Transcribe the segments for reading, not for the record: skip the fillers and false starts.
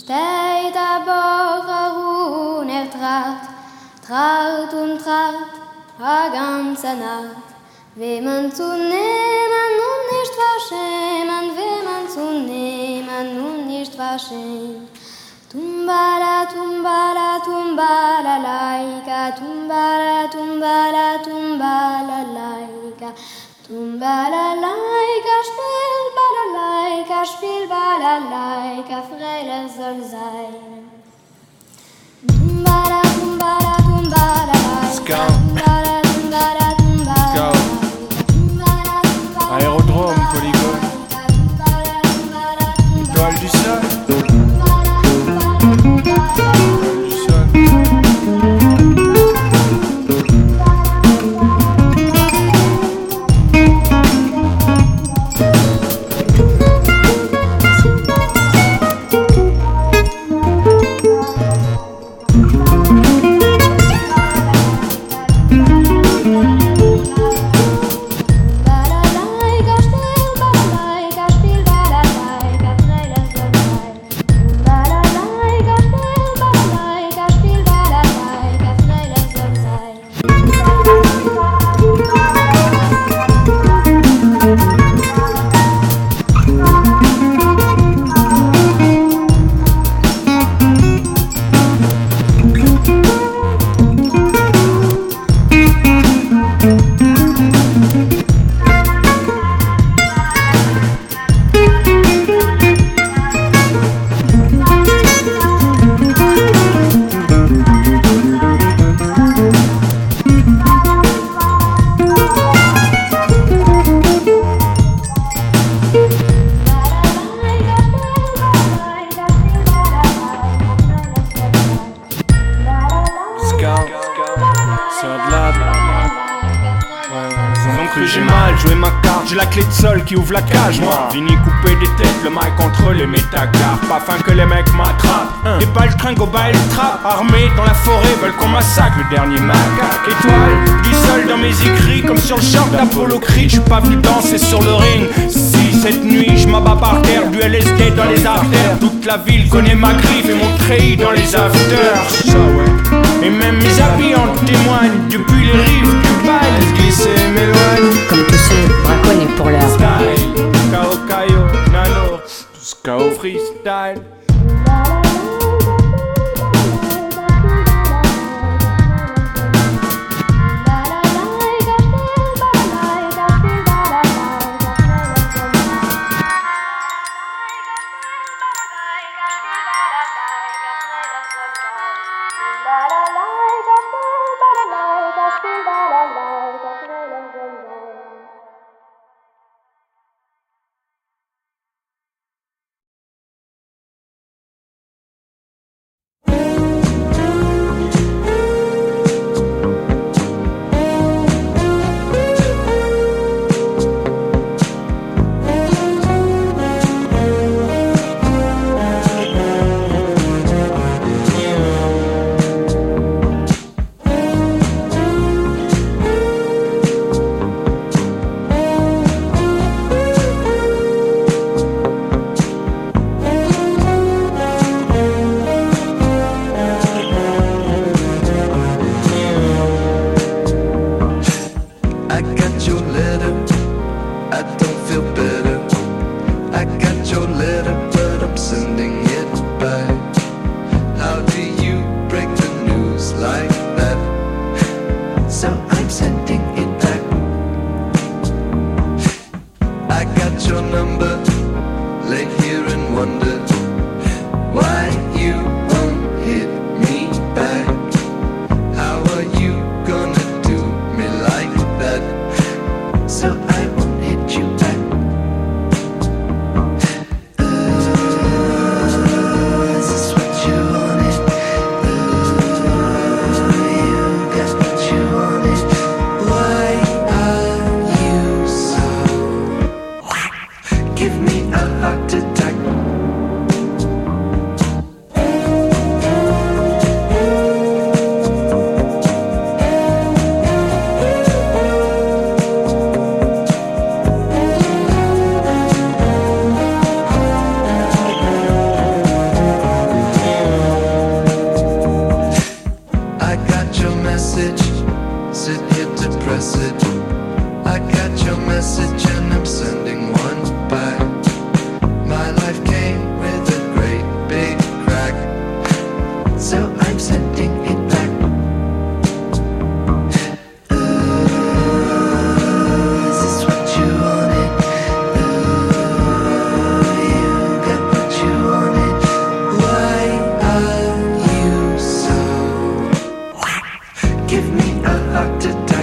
steht aber trat und trat, a ganze Nacht. Wem man zu nehmen und nicht verschämen, wem man zu nehmen und nicht verschämen. Tumbala, tumbala, tumbala, laika, tumbala, tumbala, tumbala, laika. Tumbala, laika, spiel balalaika, Freude soll sein. Tumbala, tumbala, tumbala, laika, tumbala, tumbala, tumbala. Aérodrome, polygone, étoile du sol. J'ai la clé de sol qui ouvre la cage, moi. Vini couper des têtes, le mic entre les métacarpes, afin que les mecs m'attrapent. Des balles tringo, balles trap, armés dans la forêt, veulent qu'on massacre le dernier macaque. Étoile, du sol dans mes écrits, comme sur le short d'Apollo Creed. J'suis pas venu danser sur le ring. Si cette nuit j'm'abats par terre, du LSD dans les artères. Toute la ville connaît ma griffe et mon treillis dans les afters. Et même mes habits en témoignent. Depuis les rives du bail, laisse glisser mes loignes. Comme tous ceux braconnés pour l'heure. Style, Kao Kayo, Nano, tous Kao freestyle. Give me a heart attack. message and I'm sending one back. My life came with a great big crack, so I'm sending it back. Is this what you wanted? You got what you wanted. Why are you so? Give me a heart attack.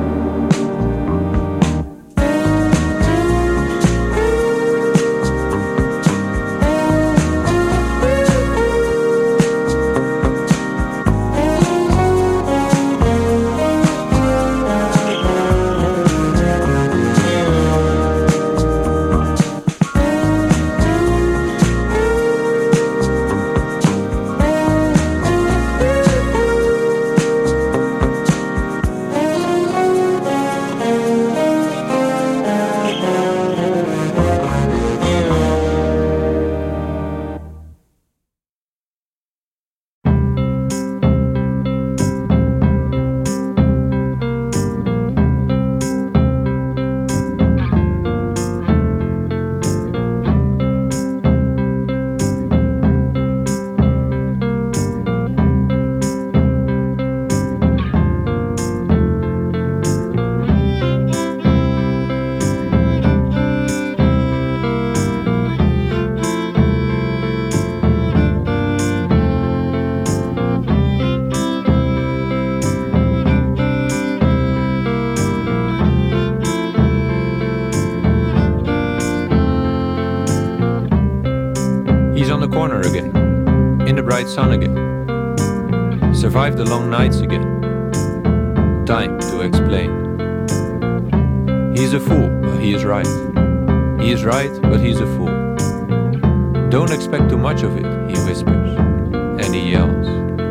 He's on the corner again, in the bright sun again. Survived the long nights again. Time to explain. He's a fool, but he is right. He is right, but he's a fool. Don't expect too much of it, he whispers, and he yells.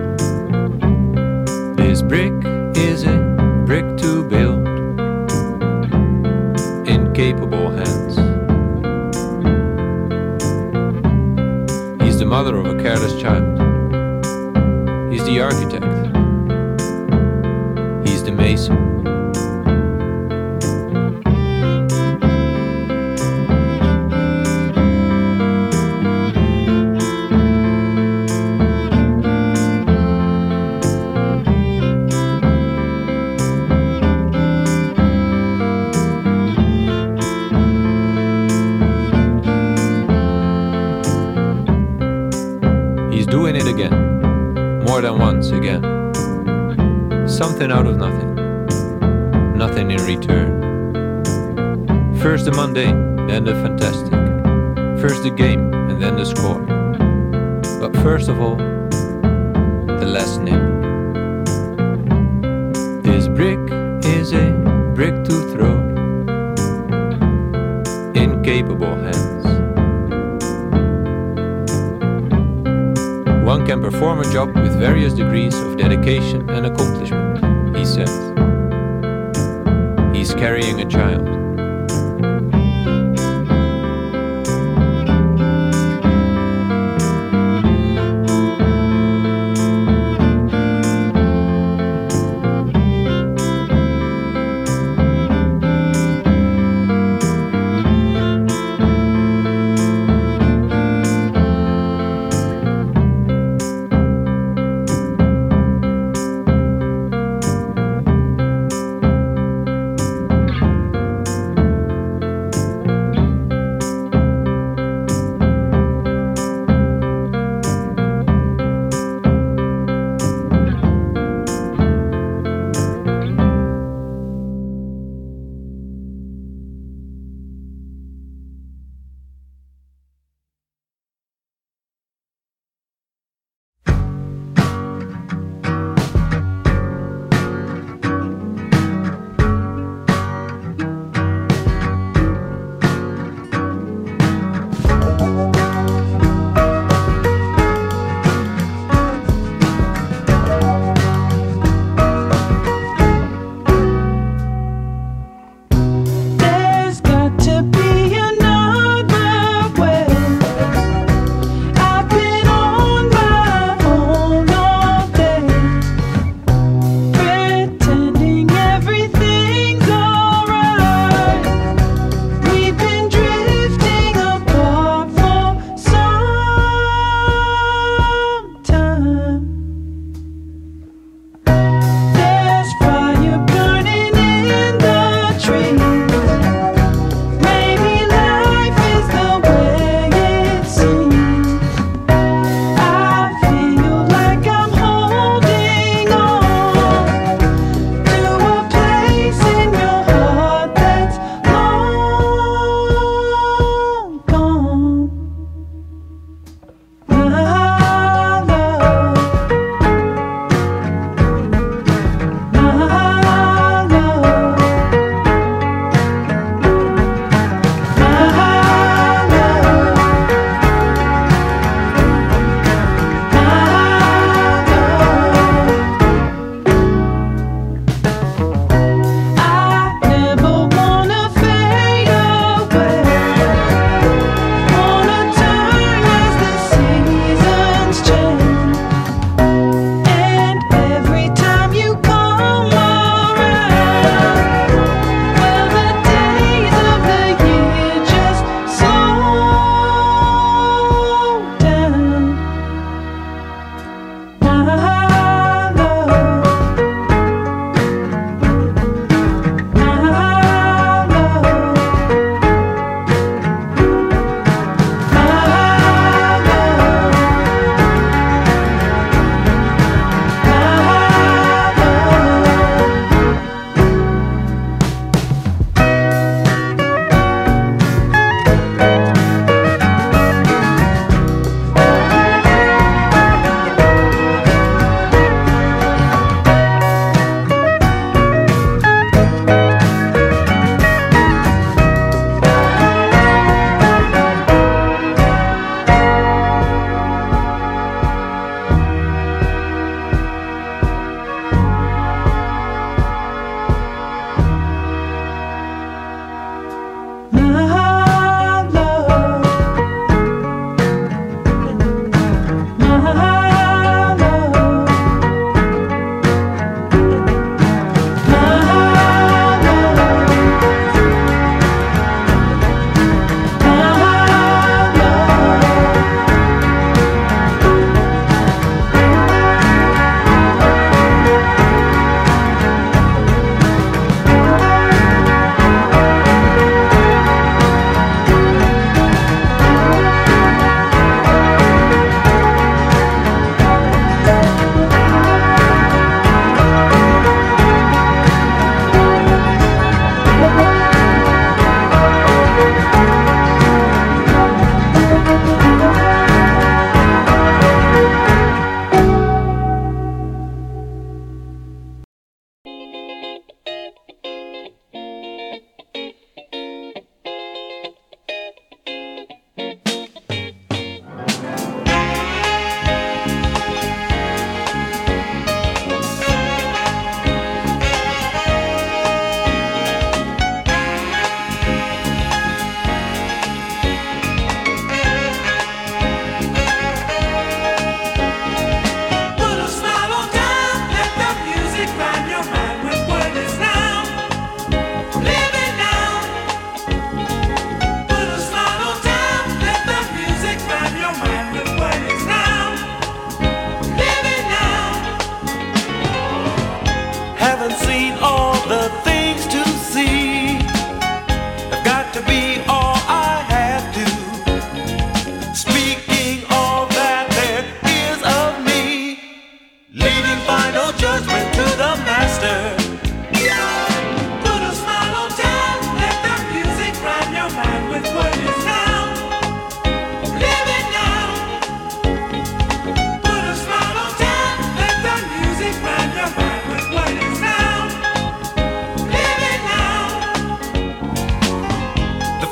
This brick is a brick to build, in capable hands. He's the mother of a careless child. He's the architect. He's the mason. Doing it again, more than once again. Something out of nothing, nothing in return. First the mundane, then the fantastic. First the game, and then the score. But first of all, the last nip. This brick is a brick to throw, in capable hands. One can perform a job with various degrees of dedication and accomplishment, he says. He's carrying a child.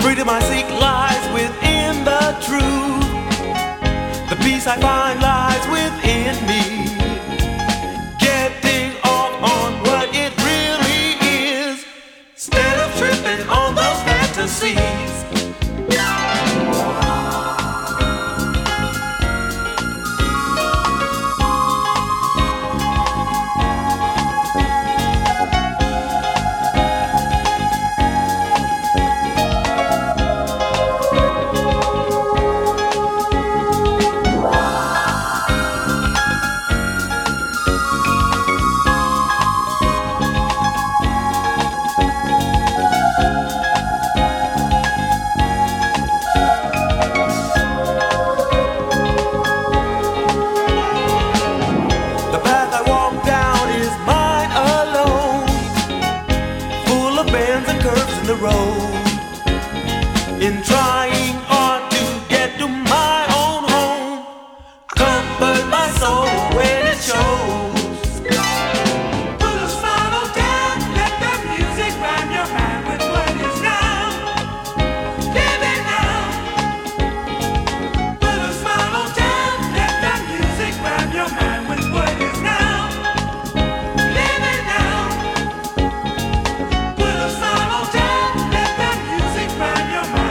freedom I seek lies within the truth. The peace I find lies within me. Getting off on what it really is, instead of tripping on those fantasies. In trying hard to get to my own home, comfort my soul when it shows. Put a smile down, let the music rhyme your mind with what is now. Live it now. Put a smile down, let the music rhyme your mind with what is now. Live it now. Put a smile down, let the music rhyme your mind.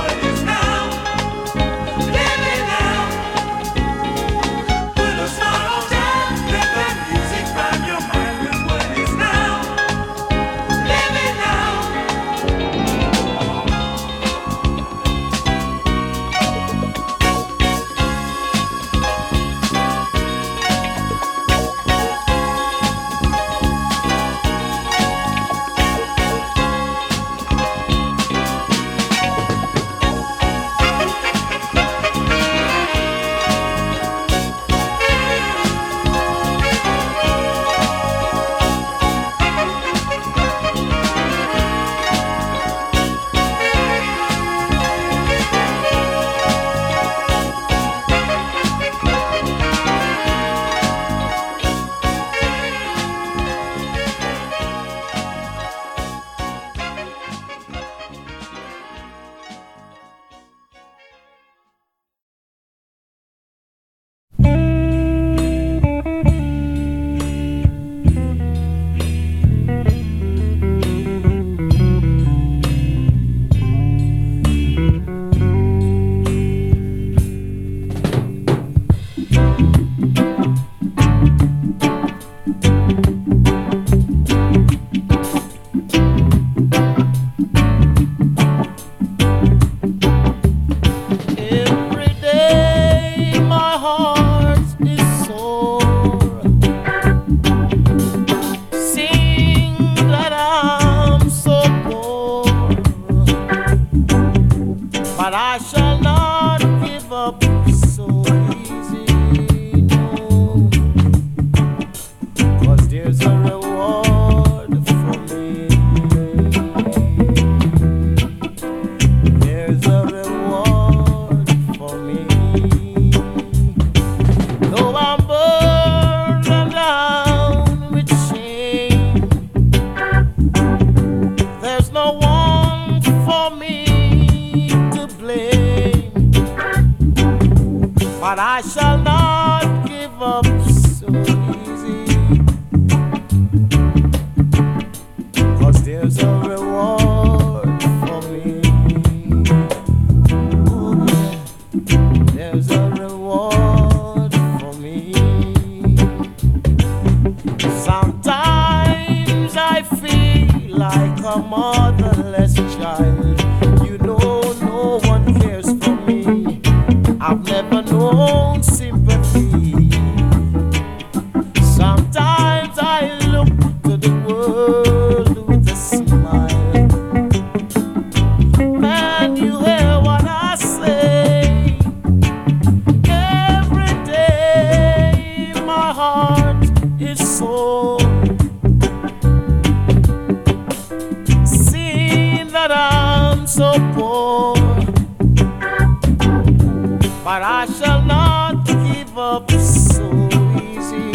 but I shall not give up so easy.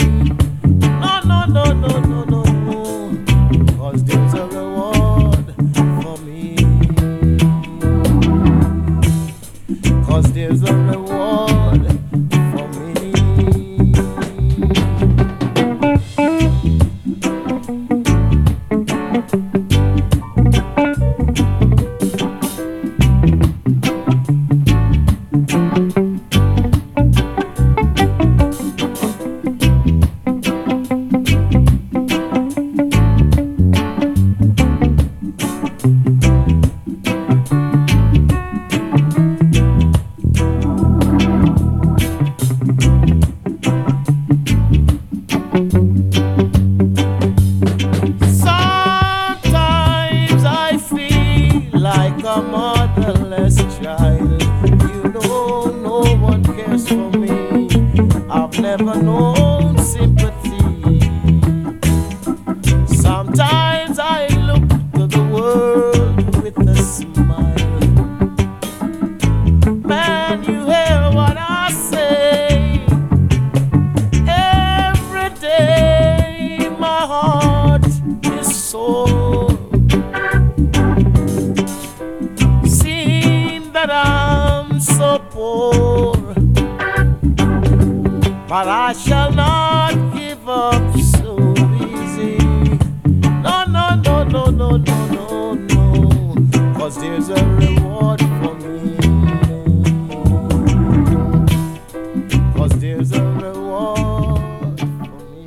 No, no, no, no, no, no, no, 'cause there's a reward for me. motherless child. You know no one cares for me. I've never known sympathy. Sometimes I look to the world with a smile. Man, you hear what I say. Every day my heart is sore. Seeing that I'm so poor, but I shall not give up so easy. No, no, no, no, no, no, no, no. 'Cause there's a reward for me. 'Cause there's a reward for me.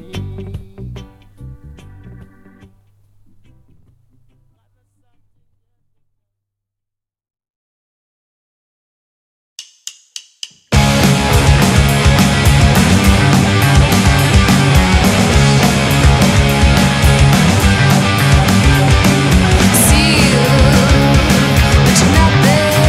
See you, but you're not there.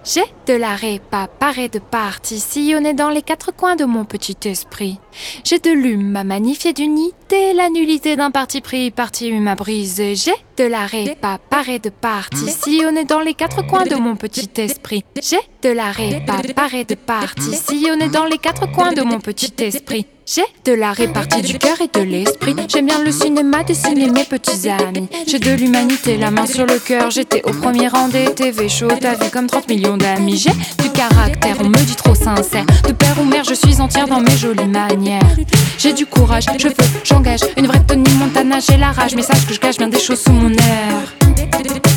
J'ai de la répa, paré de partie, sillonnée dans les quatre coins de mon petit esprit. J'ai de l'hume à magnifier d'unité, la nullité d'un parti pris, parti hume à briser. J'ai de la répa, paré de partie, sillonnée dans les quatre coins de mon petit esprit. J'ai de la répa, paré de partie, sillonnée dans les quatre coins de mon petit esprit. J'ai de la répartie du cœur et de l'esprit. J'aime bien le cinéma, dessiner mes petits amis. J'ai de l'humanité, la main sur le cœur. J'étais au premier rang des TV shows. T'as vu comme 30 millions d'amis. J'ai du caractère, on me dit trop sincère. De père ou mère, je suis entière dans mes jolies manières. J'ai du courage, je veux, j'engage. Une vraie Tony Montana, j'ai la rage. Mais sache que je cache bien des choses sous mon air.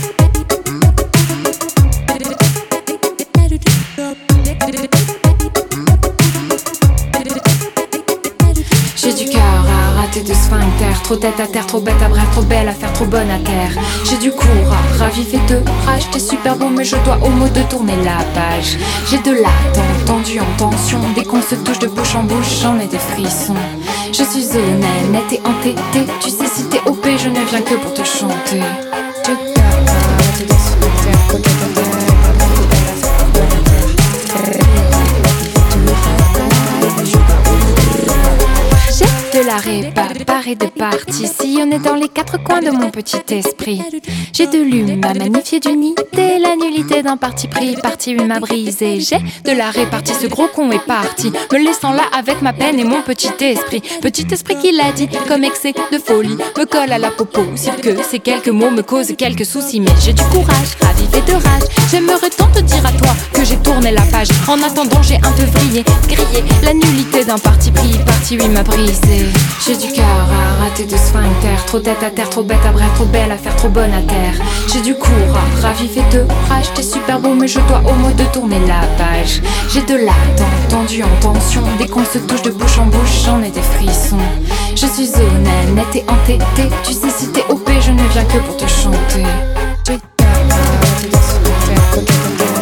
J'ai du cœur à rater de sphincter. Trop tête à terre, trop bête à bref, trop belle à faire, trop bonne à terre. J'ai du courage, ravivé de rage. T'es super beau mais je dois au mot de tourner la page. J'ai de l'attente, tendu en tension. Dès qu'on se touche de bouche en bouche, j'en ai des frissons. Je suis honnête, nette et entêtée. Tu sais si t'es OP, je ne viens que pour te chanter. J'ai du cœur à rater de sphincter. Trop tête à terre. De la répa, paré de partie, sillonnée dans les quatre coins de mon petit esprit. J'ai de l'hume à magnifier d'unité, la nullité d'un parti pris, parti hume à briser. J'ai de la répartie, ce gros con est parti, me laissant là avec ma peine et mon petit esprit. Petit esprit qui l'a dit, comme excès de folie, me colle à la popo, si que ces quelques mots me causent quelques soucis. Mais j'ai du courage, ravivé de rage, j'aimerais tant te dire à toi que j'ai tourné la page. En attendant j'ai un peu vrillé, grillé, la nullité d'un parti pris, parti hume à briser. J'ai du cœur à rater de sphincter. Trop tête à terre, trop bête à bref, trop belle à faire, trop bonne à terre. J'ai du courage, ravivé de rage. T'es super beau mais je dois au mot de tourner la page. J'ai de l'attente, tendu en tension. Dès qu'on se touche de bouche en bouche, j'en ai des frissons. Je suis honnête, nette et entêtée. Tu sais si t'es OP, je ne viens que pour te chanter. J'ai du cœur à rater de sphincter. Trop tête à terre.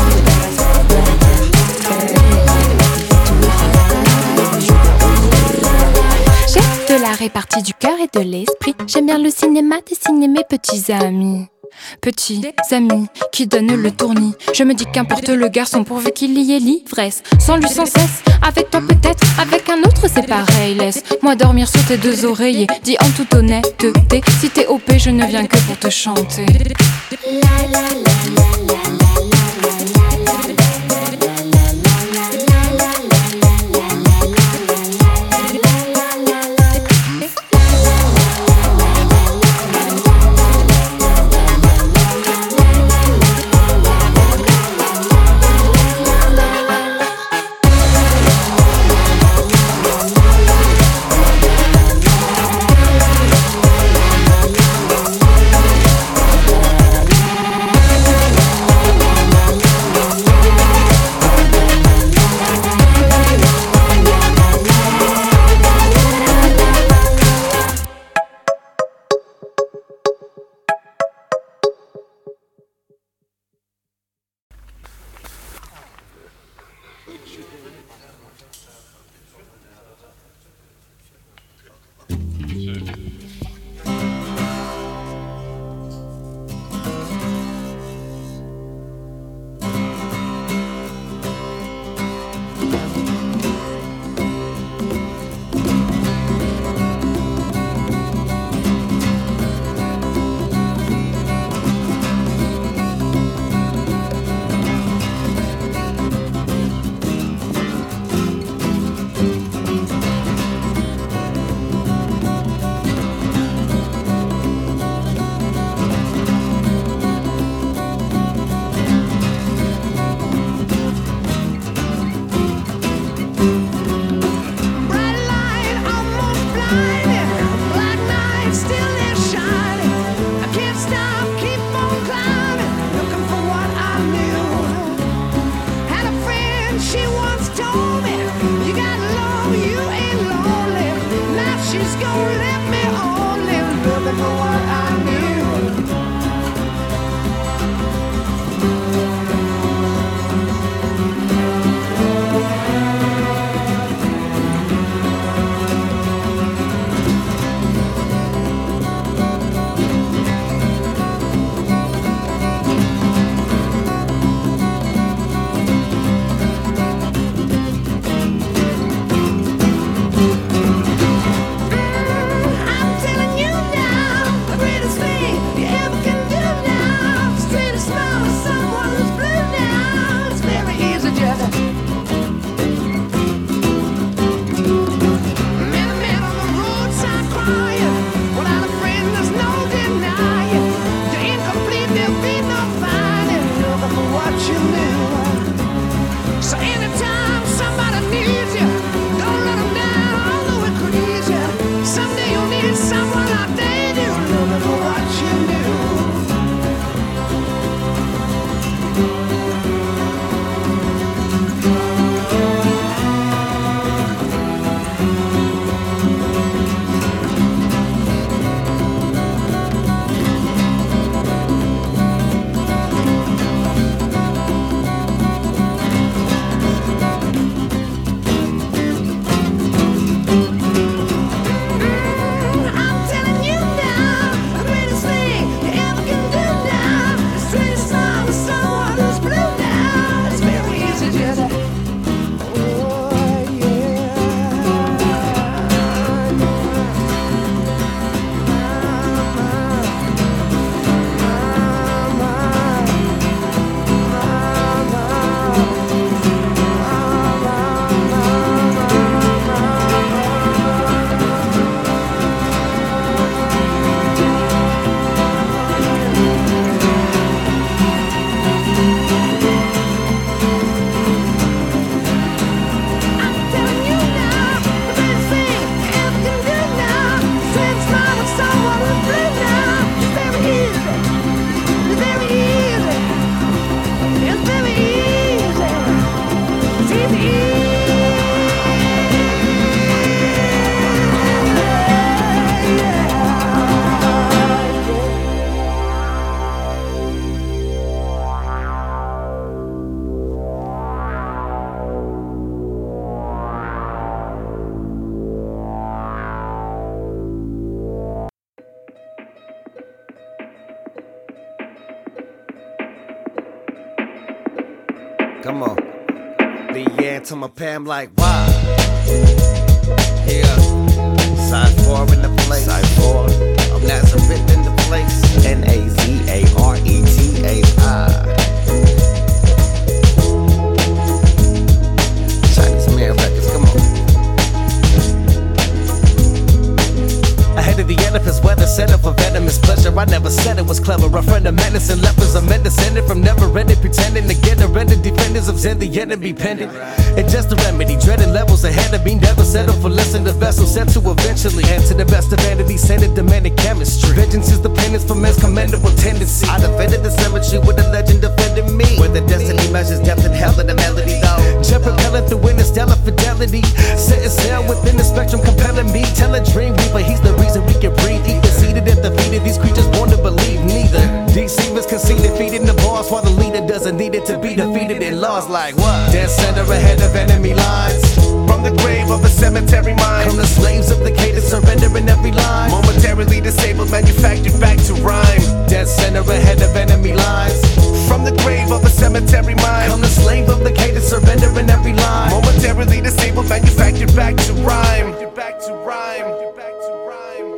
De la répartie du cœur et de l'esprit. J'aime bien le cinéma, dessiner mes petits amis. Petits amis qui donnent le tournis. Je me dis qu'importe le garçon pourvu qu'il y ait l'ivresse. Sans lui sans cesse, avec toi peut-être, avec un autre c'est pareil. Laisse-moi dormir sur tes deux oreillers. Dis en toute honnêteté, si t'es OP je ne viens que pour te chanter. Come on. Be yeah to my Pam like why? Yeah. Side 4 in the place. Side 4. I'm Nazareth in the place. Nazareti. Chinese Man Records, come on. Ahead of the edifice, weather set up for venomous pleasure. I never said it was clever. A friend of medicine, lepers are men descended from never ending, pretending to get around defenders of Zen, the enemy pending. It's just a remedy, dreading levels ahead of me. Never settle for less than the vessel set to eventually enter the best of vanity, sending demanding chemistry. Vengeance is the penance for men's commendable tendency. I defended the cemetery with a legend defending me. Where the destiny measures depth and hell in the melody though. Jet propelling through interstellar fidelity. Setting sail within the spectrum, compelling me. Tell a dream weaver, he's the reason we can breathe. Either seated and defeated, these creatures born to believe neither. Deceivers conceded, feeding the boss while the leader doesn't need it to be defeated in laws like what? Dead center ahead of enemy lines. From the grave of a cemetery mine come the slaves of the cadence, surrendering every line. Momentarily disabled, manufactured back to rhyme. Dead center ahead of enemy lines. From the grave of a cemetery mine come the slave of the cadence, surrendering every line. Momentarily disabled, manufactured back to rhyme. Back to rhyme. Back to rhyme.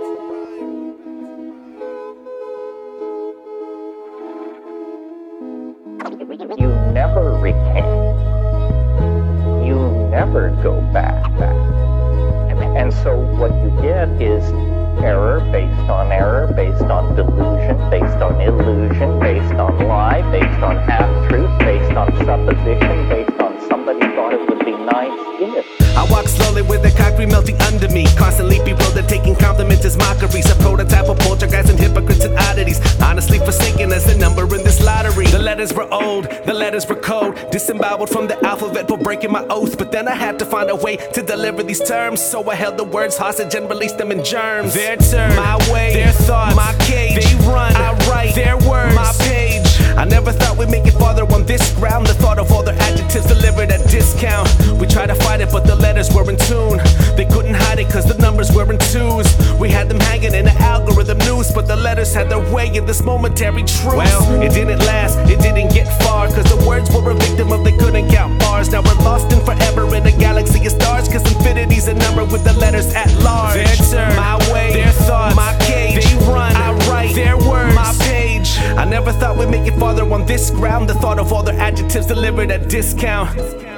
You never recant. You never go back. And so what you get is error based on delusion, based on illusion, based on lie, based on half-truth, based on supposition, based on somebody thought it would be nice if. I walk slowly with the concrete melting under me. Constantly bewildered, taking compliments as mockeries. A prototype of poltergeists and hypocrites and oddities. Honestly forsaken as the number in this lottery. The letters were old, the letters were cold. Disemboweled from the alphabet for breaking my oath. But then I had to find a way to deliver these terms. So I held the words hostage and released them in germs. Their turn, my way, their thoughts, my cage. They run, I write, their words, my page. I never thought we'd make it farther on this ground. The thought of all their adjectives delivered at discount. We tried to fight it, but the letters were in tune. They couldn't hide it cause the numbers were in twos. We had them hanging in the algorithm news, but the letters had their way in this momentary truth. Well, it didn't last, it didn't get far, cause the words were a victim of they couldn't count bars. Now we're lost in forever in a galaxy of stars, cause infinity's a number with the letters at large. Their turn, my way, their thoughts, my cage. They run, I write, their words, my page. I never thought we'd make it farther on this ground. The thought of all their adjectives delivered at discount.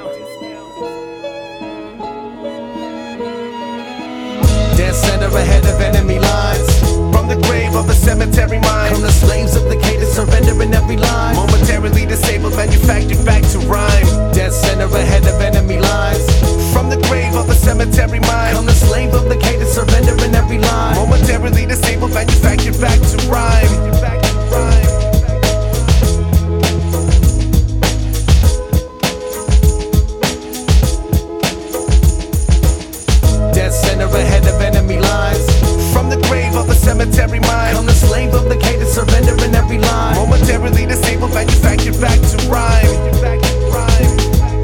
Dead center ahead of enemy lines. From the grave of a cemetery mine come the slaves of the cadence, surrendering every line. Momentarily disabled, manufactured back to rhyme. Dead center ahead of enemy lines. From the grave of a cemetery mine come the slave of the cadence, surrendering every line. Momentarily disabled, manufactured back to rhyme. Back to rhyme. Dead center ahead of enemy lines. From the grave of a cemetery mine come the slave of the cadence, surrendering every line. Momentarily disabled, manufactured back to rhyme. Back to rhyme.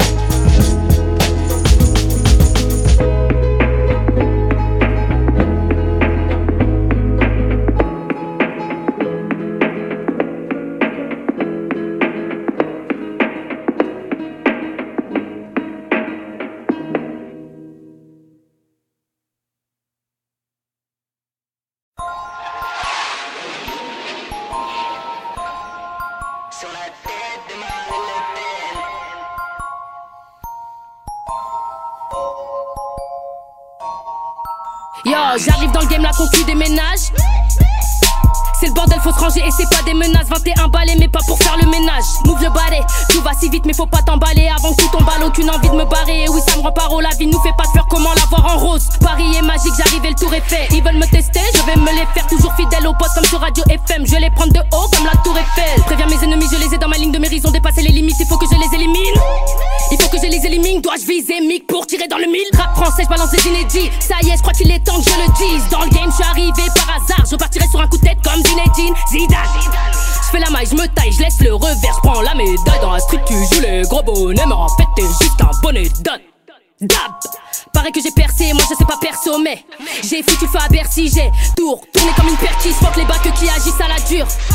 Yo, j'arrive dans le game, la concu des ménages. C'est le bordel, faut se ranger et c'est pas des menaces. 21 balais mais pas pour faire le ménage. Move le balai, tout va si vite mais faut pas t'emballer. Avant que tout tombe à l'eau, aucune envie de me barrer. Et oui ça me rend paro, la vie nous fait pas de fleurs, comment l'avoir en rose. Paris est magique, j'arrive et le tour est fait. Ils veulent me tester, je vais me les faire. Toujours fidèle aux potes comme sur Radio FM. Je vais les prendre de haut comme la tour Eiffel. Préviens mes ennemis, je les ai dans ma ligne de mire. Ils ont dépassé les limites, il faut que je les élimine. Il faut que je les élimine, dois-je viser mic pour tirer dans le mille. Rap français, je balance des inédits. Ça y est, je crois qu'il est temps que je le dise. Dans le game, je suis arrivé par hasard. Je partirai sur un coup de tête comme Zinedine Zidane. Je fais la maille, je me taille, je laisse le revers. Je prends la médaille dans la street, tu joues les gros bonnets. Mais en fait, t'es juste un bonnet d'âne. Dab. Paraît que j'ai percé, moi je sais pas perso, mais j'ai foutu le feu à Bercy, j'ai tour tourné comme une perquise. Fuck les bacs qui agissent à la dure.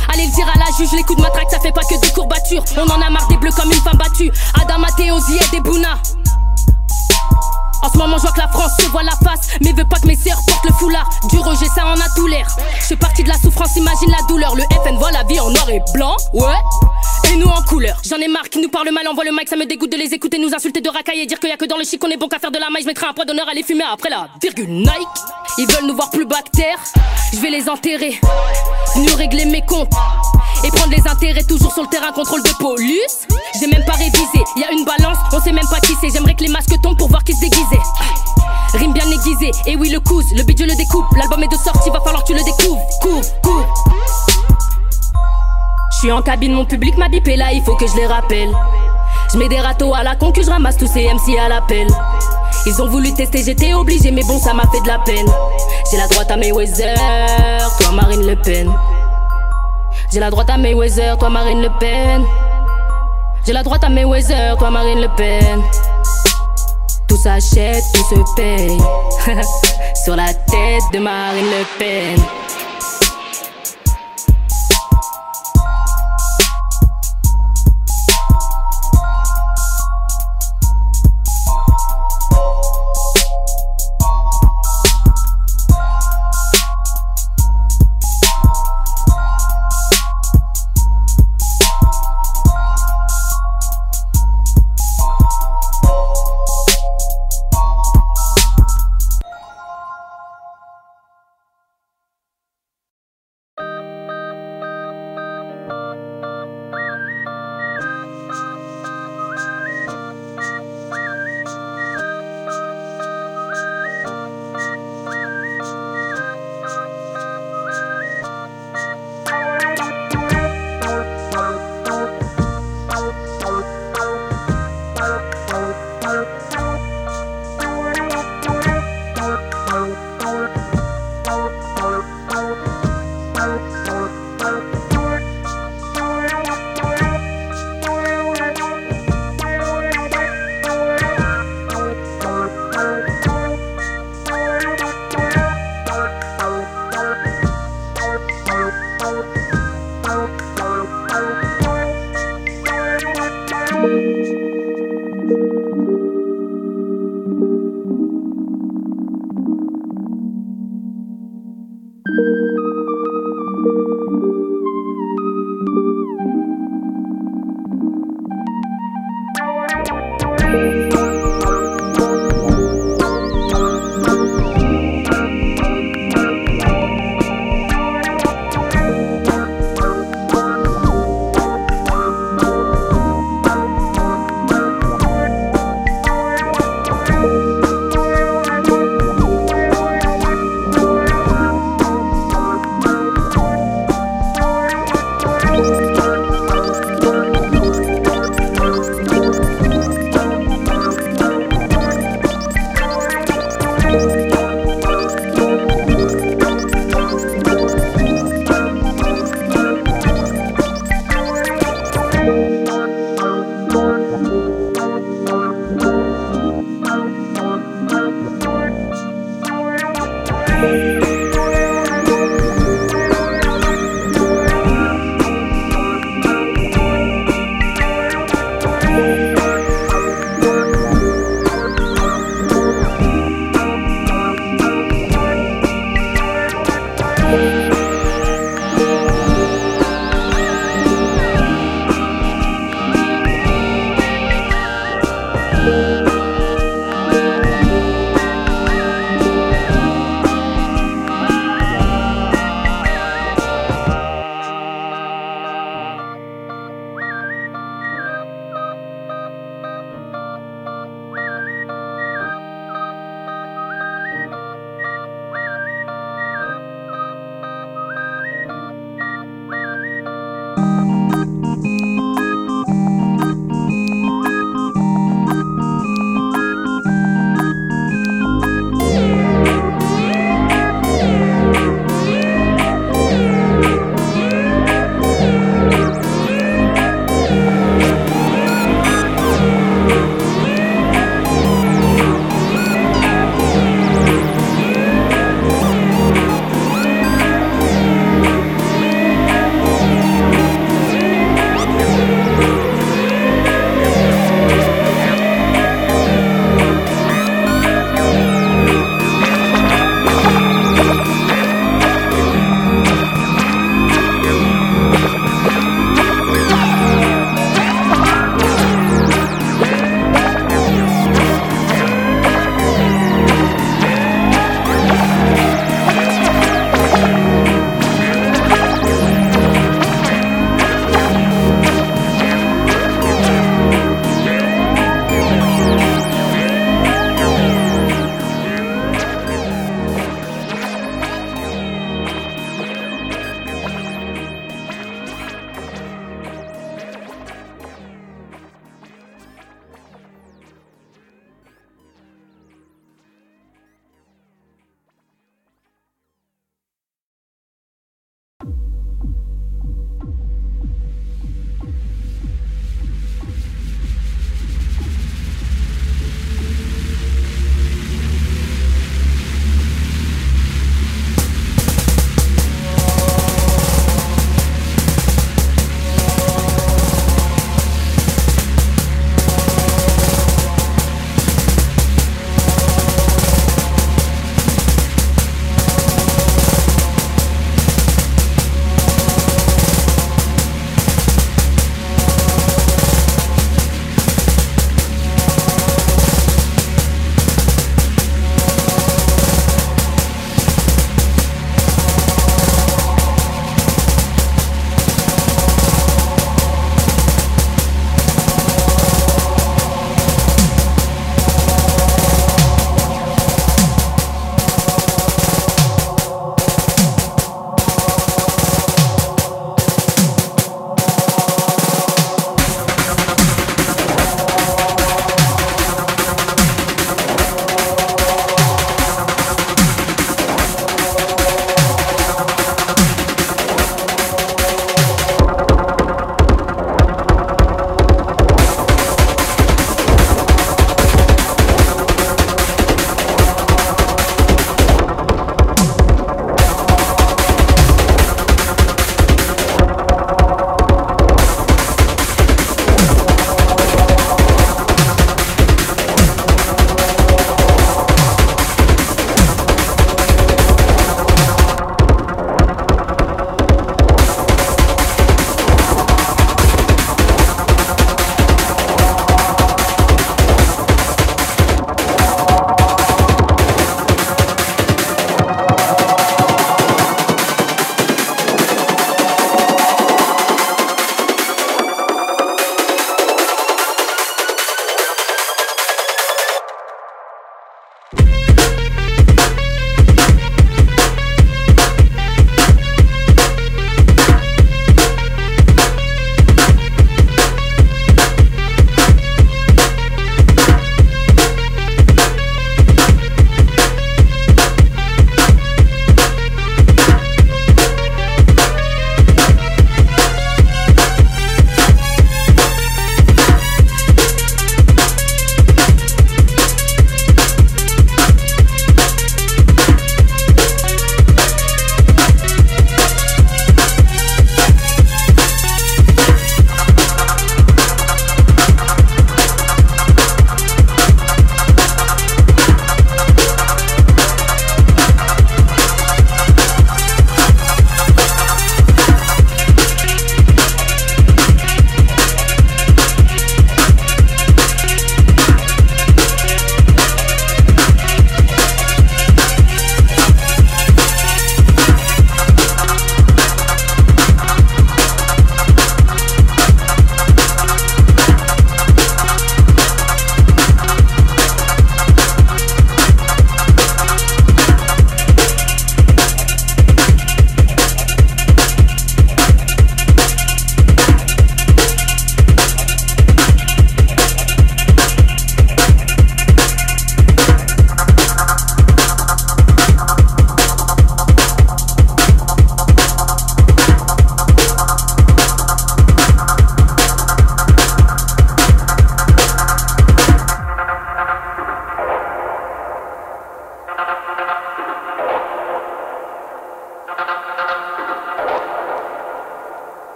Allez le dire à la juge, les coups de matraque ça fait pas que des courbatures. On en a marre des bleus comme une femme battue. Adama, Théo, Zied et Bouna. En ce moment je vois que la France se voit la face, mais veut pas que mes sœurs portent le foulard. Du rejet ça en a tout l'air. Je fais partie de la souffrance, imagine la douleur. Le FN voit la vie en noir et blanc, ouais, et nous en couleur. J'en ai marre qui nous parlent mal, envoie le mic, ça me dégoûte de les écouter, nous insulter, de racailler, dire qu'il y a que dans le chic qu'on est bon qu'à faire de la maille. Je mettrai un point d'honneur à les fumer après la virgule Nike. Ils veulent nous voir plus bactères, je vais les enterrer. Venus régler mes comptes et prendre les intérêts, toujours sur le terrain, contrôle de police. J'ai même pas révisé, y a une balance, on sait même pas qui c'est. J'aimerais que les masques tombent pour voir qui se déguisait. Rime bien aiguisé, et oui le cousse, le beat je le découpe. L'album est de sortie, va falloir que tu le découvres. Couvre. J'suis en cabine, mon public m'a bipé là, il faut que je les rappelle. J'mets des râteaux à la concu, j'ramasse tous ces MC à l'appel. Ils ont voulu tester, j'étais obligé, mais bon ça m'a fait de la peine. J'ai la droite à Mayweather, toi Marine Le Pen. J'ai la droite à Mayweather, toi Marine Le Pen. J'ai la droite à Mayweather, toi Marine Le Pen. Tout s'achète, tout se paye. Sur la tête de Marine Le Pen.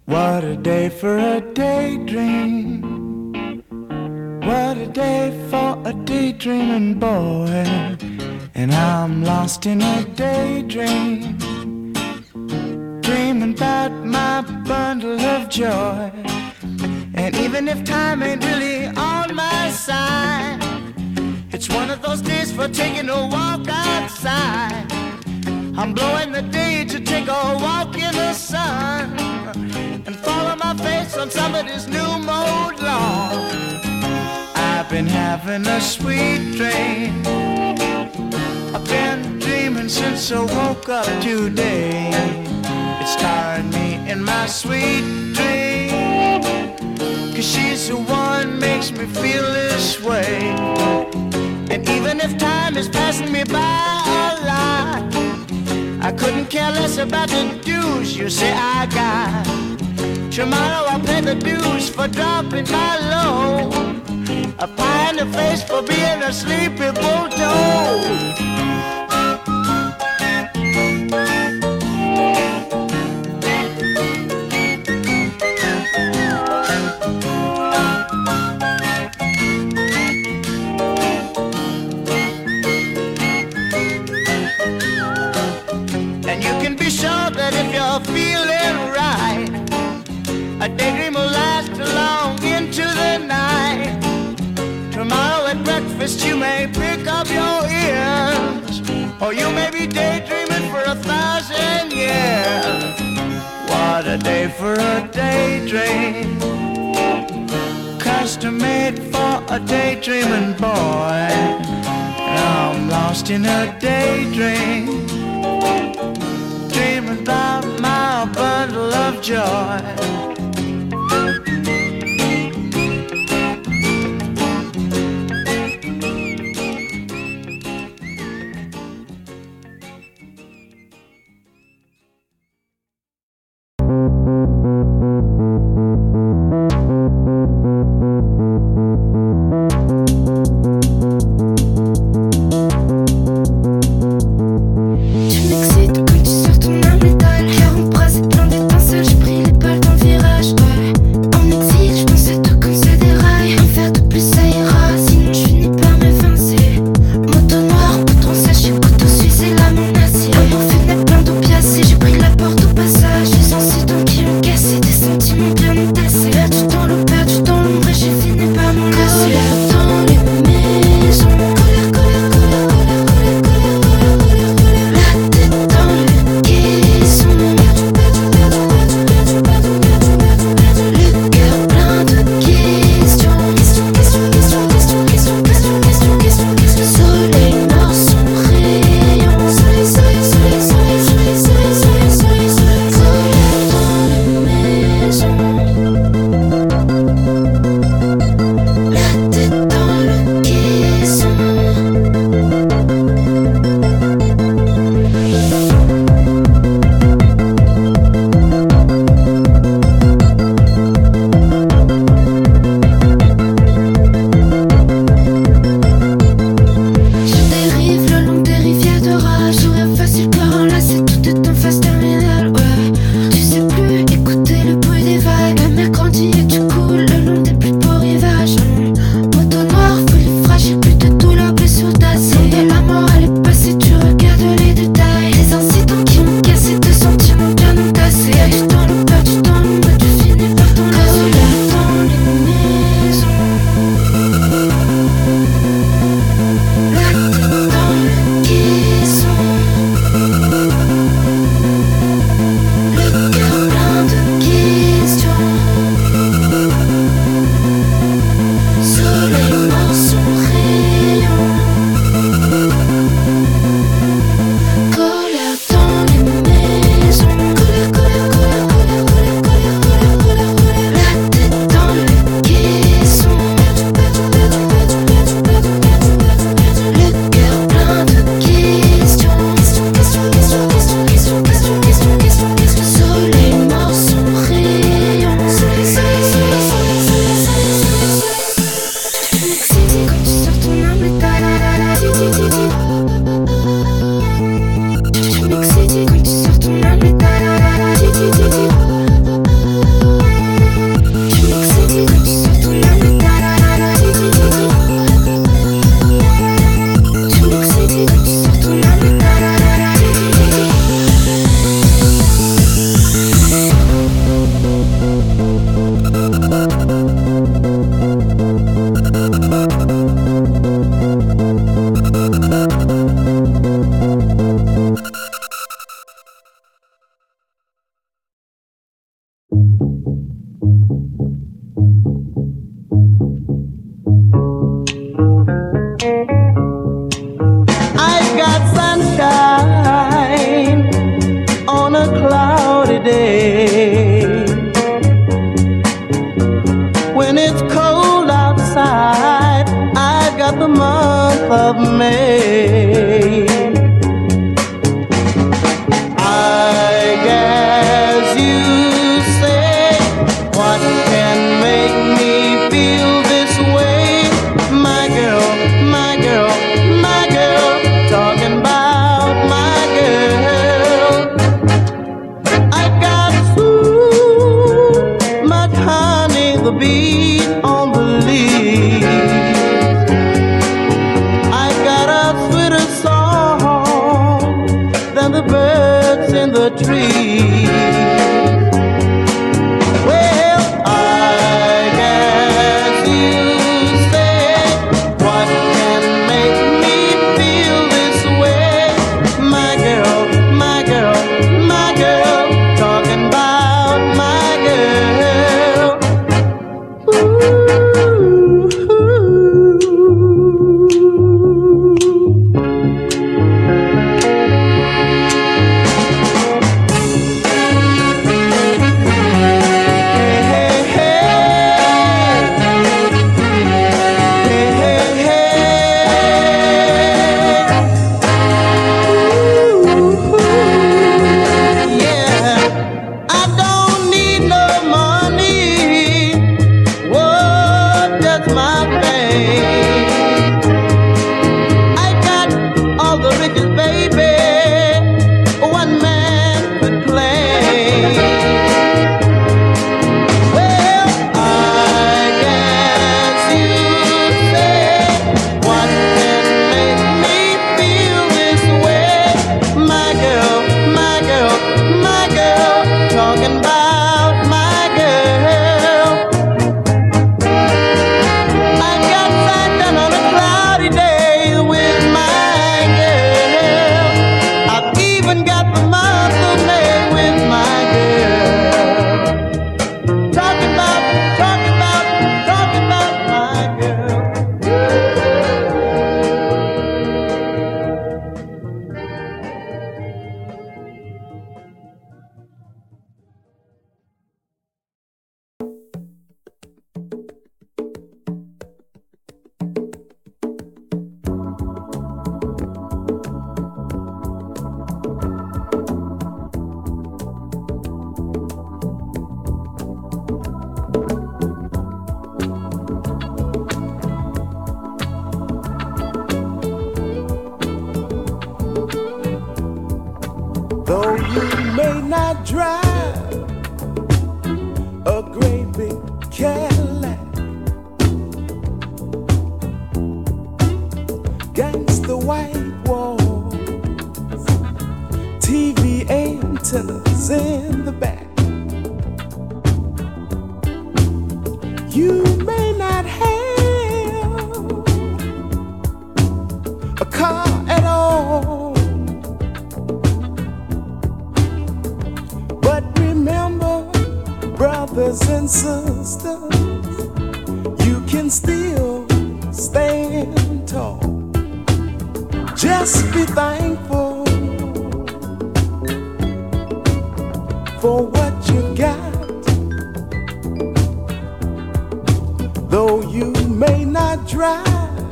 What a day for a daydream. What a day for a daydreaming boy. And I'm lost in a daydream, dreaming about my bundle of joy. And even if time ain't really on my side, it's one of those days for taking a walk outside. I'm blowing the day to take a walk in the sun and follow my face on somebody's new mode lawn. I've been having a sweet dream. I've been dreaming since I woke up today. It's tiring me in my sweet dream, 'cause she's the one makes me feel this way. And even if time is passing me by a lot, I couldn't care less about the dues you say I got. Tomorrow I'll pay the dues for dropping my load, a pie in the face for being a sleepy bulldog. And you can be sure that if you're feeling right, a daydream will last long into the night. Tomorrow at breakfast you may pick up your ears, or you may be daydreaming for 1,000 years. What a day for a daydream, custom made for a daydreaming boy. I'm lost in a daydream, dreaming about my bundle of joy. birds in the trees. Well, I guess you say, what can make me feel this way? My girl, my girl, my girl, talking about my girl. Though you may not drive a great big Cadillac, against the white walls, TV antennas in the back. You may not have a car at all, but remember, brothers and sisters, you can still stand tall. Just be thankful for what you got. Though you may not drive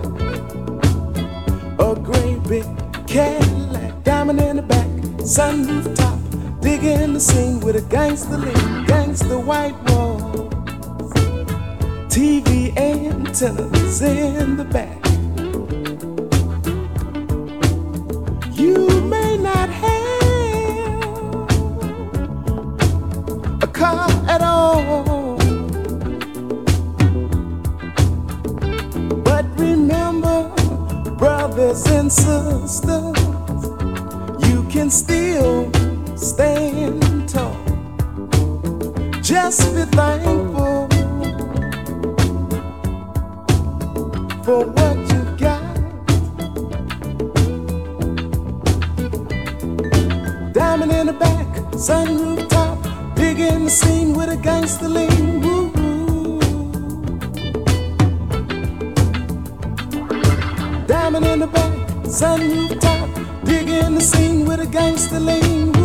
a great big Cadillac, diamond in the back, sunroof top, digging the scene with a gangster lean, gangster white walls, TV antennas in the back. You may not have a car at all, but remember, brothers and sisters, you can still stand tall. Just be thankful for what you got. Diamond in the back, sunroof top, digging the scene with a gangster lean. Woo-hoo. Diamond in the back, sunroof top, digging the scene with a gangster lean.